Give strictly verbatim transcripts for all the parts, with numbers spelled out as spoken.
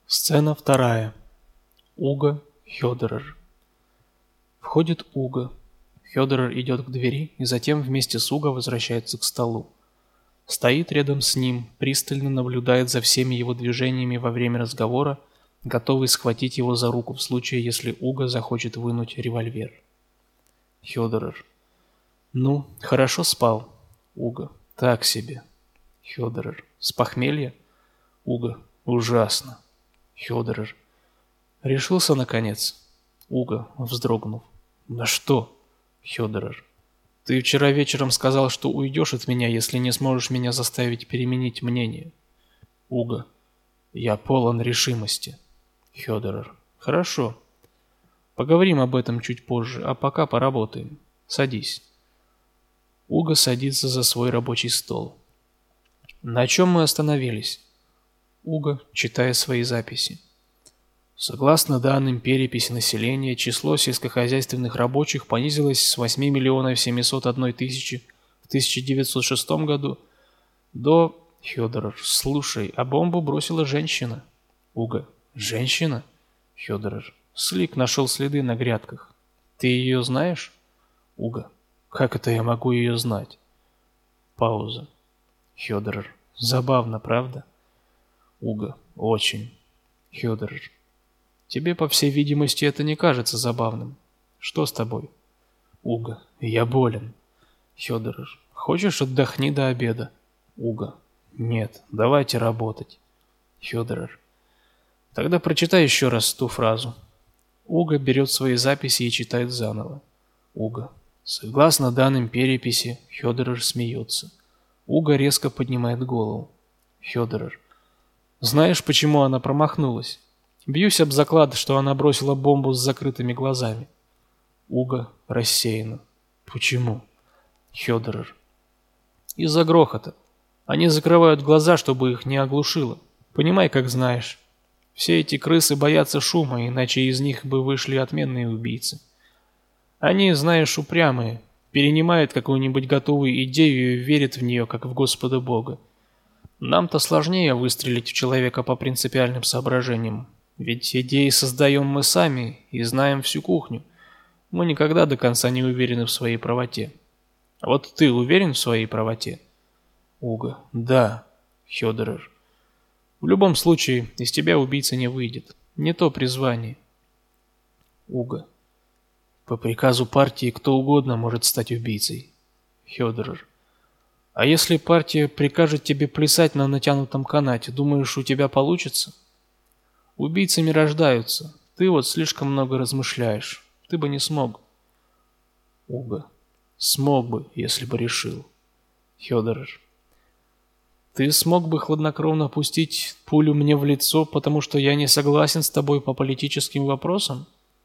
Сцена вторая. Уго, Хёдерер. Входит Уго. Хёдерер идет к двери и затем вместе с Уго возвращается к столу. Стоит рядом с ним, пристально наблюдает за всеми его движениями во время разговора, готовый схватить его за руку в случае, если Уго захочет вынуть револьвер. Хёдерер. Ну, хорошо спал. Уго. Так себе. Хёдерер. С похмелья? Уго. Ужасно. Хёдерер. Решился наконец? Уго, вздрогнув. На что? Хёдерер. Ты вчера вечером сказал, что уйдешь от меня, если не сможешь меня заставить переменить мнение. Уго. Я полон решимости. Хёдерер. Хорошо. Поговорим об этом чуть позже, а пока поработаем. Садись. Уго садится за свой рабочий стол. На чем мы остановились? Уго, читая свои записи. Согласно данным переписи населения, число сельскохозяйственных рабочих понизилось с восьми миллионов семисот одной тысячи в тысяча девятьсот шестом году до... Хёдерер. Слушай, а бомбу бросила женщина. Уго. Женщина? Хёдерер. Слик нашел следы на грядках. Ты ее знаешь? Уго. Как это я могу ее знать? Пауза. Хёдерер. Забавно, правда? Уго. Очень. Хёдерер. Тебе, по всей видимости, это не кажется забавным. Что с тобой? Уго. Я болен. Хёдерер. Хочешь, отдохни до обеда? Уго. Нет, давайте работать. Хёдерер. Тогда прочитай еще раз ту фразу. Уго берет свои записи и читает заново. Уго. Согласно данным переписи, Хёдерер смеется. Уго резко поднимает голову. Хёдерер. Знаешь, почему она промахнулась? Бьюсь об заклад, что она бросила бомбу с закрытыми глазами. Уго рассеянно. Почему? Хёдерер. Из-за грохота. Они закрывают глаза, чтобы их не оглушило. Понимай, как знаешь. Все эти крысы боятся шума, иначе из них бы вышли отменные убийцы. Они, знаешь, упрямые, перенимают какую-нибудь готовую идею и верят в нее, как в Господа Бога. Нам-то сложнее выстрелить в человека по принципиальным соображениям, ведь идеи создаем мы сами и знаем всю кухню. Мы никогда до конца не уверены в своей правоте. А вот ты уверен в своей правоте? Уго. Да. Хёдерер. В любом случае, из тебя убийца не выйдет. Не то призвание. Уго. По приказу партии кто угодно может стать убийцей. Хёдерер. А если партия прикажет тебе плясать на натянутом канате, думаешь, у тебя получится? Убийцами рождаются. Ты вот слишком много размышляешь. Ты бы не смог. Уго. Смог бы, если бы решил. Хёдерер. Ты смог бы хладнокровно пустить пулю мне в лицо, потому что я не согласен с тобой по политическим вопросам?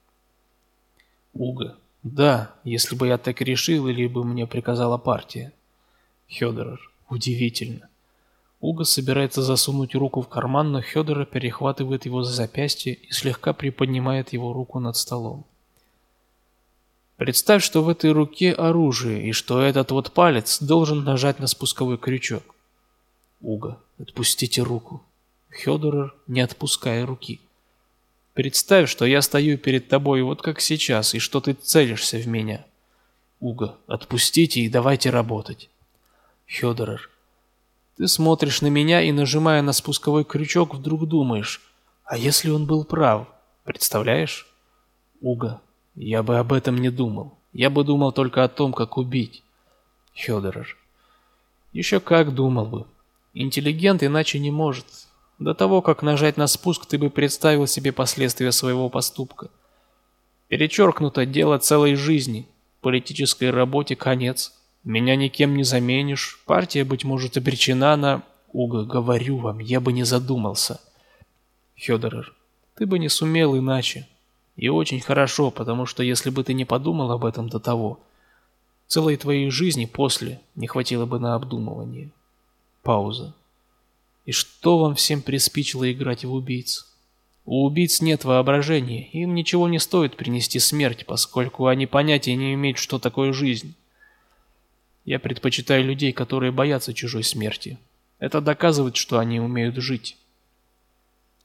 Уго. Да, если бы я так решил, или бы мне приказала партия. Хёдерер. Удивительно. Уго собирается засунуть руку в карман, но Хёдерер перехватывает его за запястье и слегка приподнимает его руку над столом. Представь, что в этой руке оружие, и что этот вот палец должен нажать на спусковой крючок. Уго. Отпустите руку. Хёдерер, не отпуская руки. Представь, что я стою перед тобой вот как сейчас, и что ты целишься в меня. Уго. Отпустите и давайте работать. Хёдерер. Ты смотришь на меня и, нажимая на спусковой крючок, вдруг думаешь, а если он был прав? Представляешь? Уго. Я бы об этом не думал. Я бы думал только о том, как убить. Хёдерер. Еще как думал бы. Интеллигент иначе не может. До того, как нажать на спуск, ты бы представил себе последствия своего поступка. Перечеркнуто дело целой жизни. Политической работе конец. Меня никем не заменишь. Партия, быть может, обречена на... Уго, говорю вам, я бы не задумался. Хёдерер. Ты бы не сумел иначе. И очень хорошо, потому что если бы ты не подумал об этом до того, целой твоей жизни после не хватило бы на обдумывание. Пауза. И что вам всем приспичило играть в убийц? У убийц нет воображения, им ничего не стоит принести смерть, поскольку они понятия не имеют, что такое жизнь. Я предпочитаю людей, которые боятся чужой смерти. Это доказывает, что они умеют жить.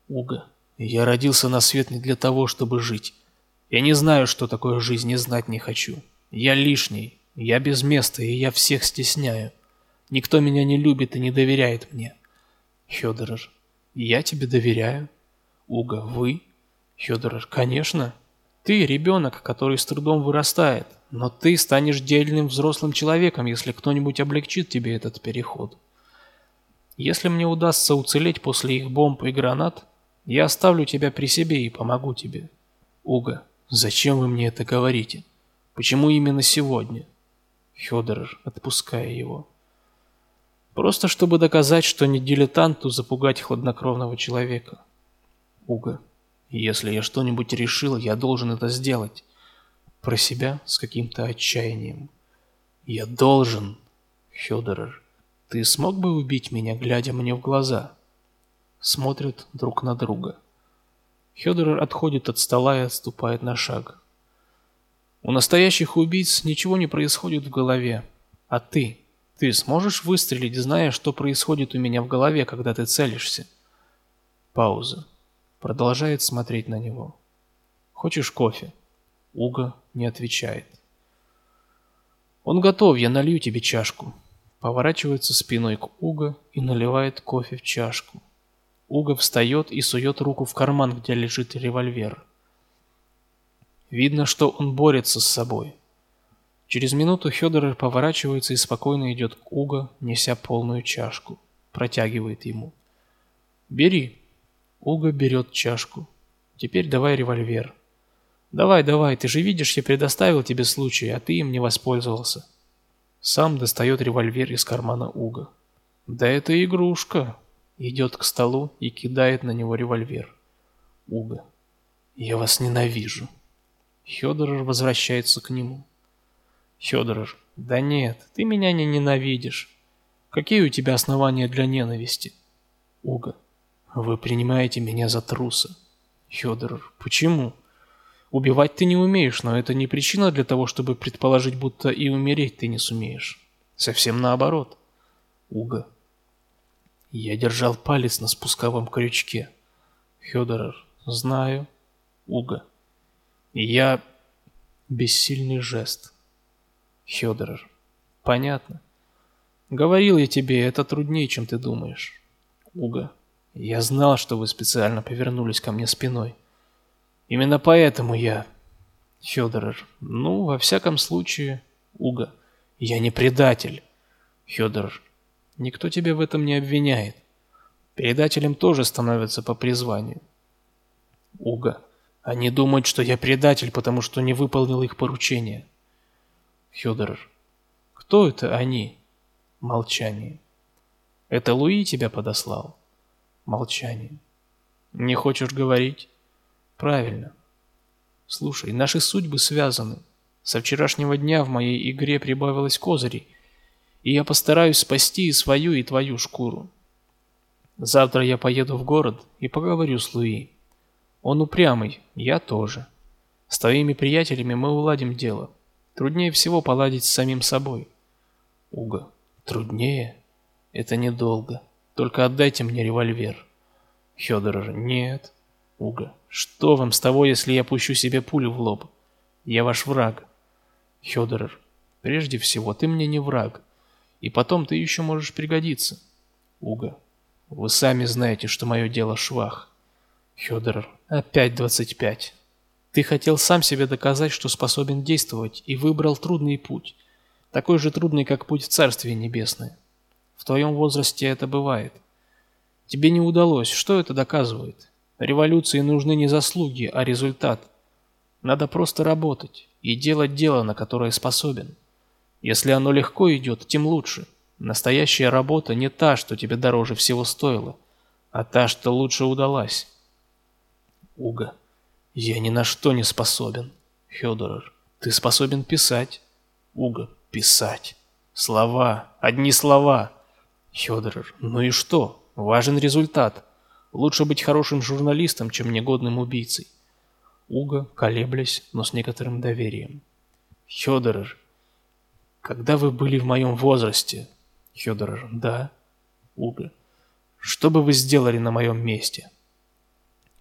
Уга, я родился на свет не для того, чтобы жить. Я не знаю, что такое жизнь, и знать не хочу. Я лишний, я без места, и я всех стесняю. Никто меня не любит и не доверяет мне. Хёдорер, я тебе доверяю. Уга, вы? Хёдорер, конечно. Ты ребенок, который с трудом вырастает, но ты станешь дельным взрослым человеком, если кто-нибудь облегчит тебе этот переход. Если мне удастся уцелеть после их бомб и гранат, я оставлю тебя при себе и помогу тебе. Уга, зачем вы мне это говорите? Почему именно сегодня? Хёдорер, отпуская его. Просто чтобы доказать, что не дилетанту запугать хладнокровного человека. Уга, если я что-нибудь решил, я должен это сделать. Про себя с каким-то отчаянием. Я должен. Хёдорер, ты смог бы убить меня, глядя мне в глаза? Смотрят друг на друга. Хёдорер отходит от стола и отступает на шаг. У настоящих убийц ничего не происходит в голове. А ты? Ты сможешь выстрелить, зная, что происходит у меня в голове, когда ты целишься? Пауза. Продолжает смотреть на него. Хочешь кофе? Уга не отвечает. Он готов, я налью тебе чашку. Поворачивается спиной к Уга и наливает кофе в чашку. Уга встает и сует руку в карман, где лежит револьвер. Видно, что он борется с собой. Через минуту Хёдорер поворачивается и спокойно идет к Уга, неся полную чашку. Протягивает ему. «Бери». Уга берет чашку. «Теперь давай револьвер». «Давай, давай, ты же видишь, я предоставил тебе случай, а ты им не воспользовался». Сам достает револьвер из кармана Уга. «Да это игрушка». Идет к столу и кидает на него револьвер. Уга. «Я вас ненавижу». Хёдорер возвращается к нему. Хёдорер. «Да нет, ты меня не ненавидишь. Какие у тебя основания для ненависти?» Уга. «Вы принимаете меня за труса». Хёдорер. «Почему? Убивать ты не умеешь, но это не причина для того, чтобы предположить, будто и умереть ты не сумеешь. Совсем наоборот». Уга. «Я держал палец на спусковом крючке». Хёдорер. «Знаю». Уга. «Я...» Бессильный жест. Хёдорер. «Понятно. Говорил я тебе, это труднее, чем ты думаешь». Уга. «Я знал, что вы специально повернулись ко мне спиной. Именно поэтому я...» Хёдорер. «Ну, во всяком случае...» Уга. «Я не предатель». Хёдорер. «Никто тебя в этом не обвиняет. Предателем тоже становятся по призванию». Уга. «Они думают, что я предатель, потому что не выполнил их поручение». Хёдорер. «Кто это они?» Молчание. «Это Луи тебя подослал?» Молчание. «Не хочешь говорить?» «Правильно. Слушай, наши судьбы связаны. Со вчерашнего дня в моей игре прибавилось козырей, и я постараюсь спасти и свою, и твою шкуру. Завтра я поеду в город и поговорю с Луи. Он упрямый, я тоже. С твоими приятелями мы уладим дело. Труднее всего поладить с самим собой». Уга. «Труднее? Это недолго. Только отдайте мне револьвер». Хёдорер. «Нет». Уга. «Что вам с того, если я пущу себе пулю в лоб? Я ваш враг». Хёдорер. «Прежде всего, ты мне не враг. И потом ты еще можешь пригодиться». Уга. «Вы сами знаете, что мое дело швах». Хёдорер. «Опять двадцать пять. Ты хотел сам себе доказать, что способен действовать, и выбрал трудный путь. Такой же трудный, как путь в Царствие Небесное. В твоем возрасте это бывает. Тебе не удалось. Что это доказывает? Революции нужны не заслуги, а результат. Надо просто работать и делать дело, на которое способен. Если оно легко идет, тем лучше. Настоящая работа не та, что тебе дороже всего стоила, а та, что лучше удалась». Уга. «Я ни на что не способен». Хёдорер. «Ты способен писать». Уга. «Писать. Слова. Одни слова». Хёдорер. «Ну и что? Важен результат. Лучше быть хорошим журналистом, чем негодным убийцей». Уга, колеблясь, но с некоторым доверием. Хёдорер. «Когда вы были в моем возрасте?» Хёдорер. «Да». Уга. «Что бы вы сделали на моем месте?»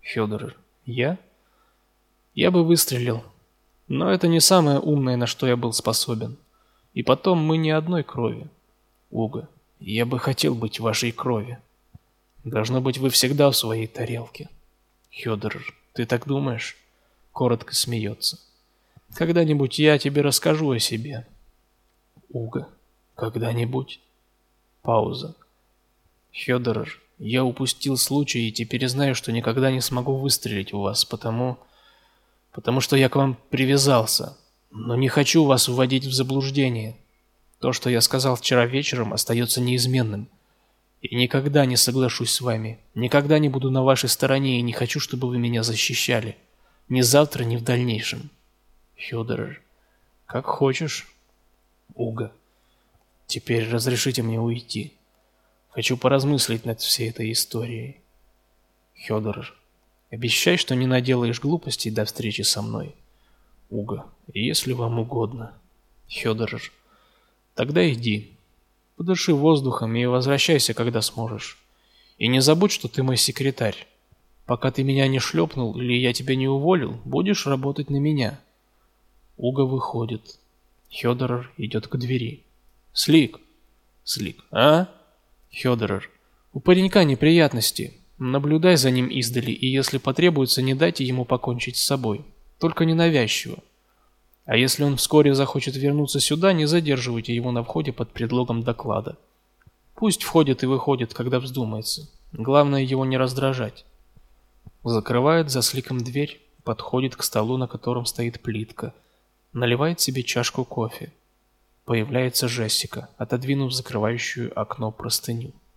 Федорер. Я? Я бы выстрелил. Но это не самое умное, на что я был способен. И потом мы не одной крови. Уго. Я бы хотел быть в вашей крови. Должно быть, вы всегда в своей тарелке. Федорер. Ты так думаешь? Коротко смеется. Когда-нибудь я тебе расскажу о себе. Уго. Когда-нибудь. Пауза. Федорер. Я упустил случай и теперь знаю, что никогда не смогу выстрелить в вас, потому... потому что я к вам привязался. Но не хочу вас вводить в заблуждение. То, что я сказал вчера вечером, остается неизменным. И никогда не соглашусь с вами, никогда не буду на вашей стороне и не хочу, чтобы вы меня защищали. Ни завтра, ни в дальнейшем. Федорер. Как хочешь. Уго. Теперь разрешите мне уйти. Хочу поразмыслить над всей этой историей. Федорер. Обещай, что не наделаешь глупостей до встречи со мной. Уго. Если вам угодно. Федорер. Тогда иди. Подыши воздухом и возвращайся, когда сможешь. И не забудь, что ты мой секретарь. Пока ты меня не шлепнул или я тебя не уволил, будешь работать на меня. Уго выходит. Федорер идет к двери. Слик. Слик. А? Федорер. У паренька неприятности. Наблюдай за ним издали, и если потребуется, не дайте ему покончить с собой. Только ненавязчиво. А если он вскоре захочет вернуться сюда, не задерживайте его на входе под предлогом доклада. Пусть входит и выходит, когда вздумается. Главное его не раздражать. Закрывает за Сликом дверь, подходит к столу, на котором стоит плитка. Наливает себе чашку кофе. Появляется Джессика, отодвинув закрывающую окно простыню.